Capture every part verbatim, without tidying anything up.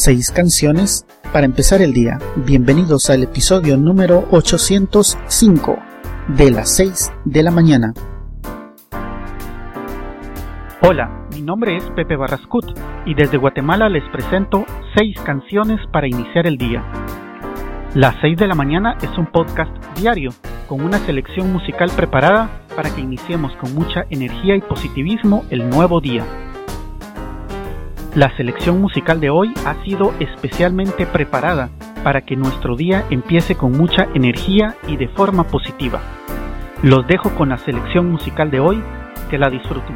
Seis canciones para empezar el día. Bienvenidos al episodio número ochocientos cinco de las seis de la mañana. Hola, mi nombre es Pepe Barrascut y desde Guatemala les presento seis canciones para iniciar el día. Las seis de la mañana es un podcast diario con una selección musical preparada para que iniciemos con mucha energía y positivismo el nuevo día. La selección musical de hoy ha sido especialmente preparada para que nuestro día empiece con mucha energía y de forma positiva. Los dejo con la selección musical de hoy, que la disfruten.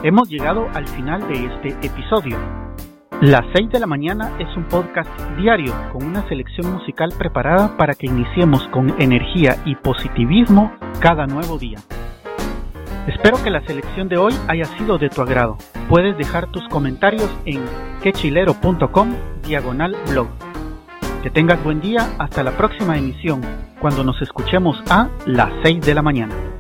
Hemos llegado al final de este episodio. Las seis de la mañana es un podcast diario con una selección musical preparada para que iniciemos con energía y positivismo cada nuevo día. Espero que la selección de hoy haya sido de tu agrado. Puedes dejar tus comentarios en quechilero.com diagonal blog. Que tengas buen día hasta la próxima emisión, cuando nos escuchemos a las seis de la mañana.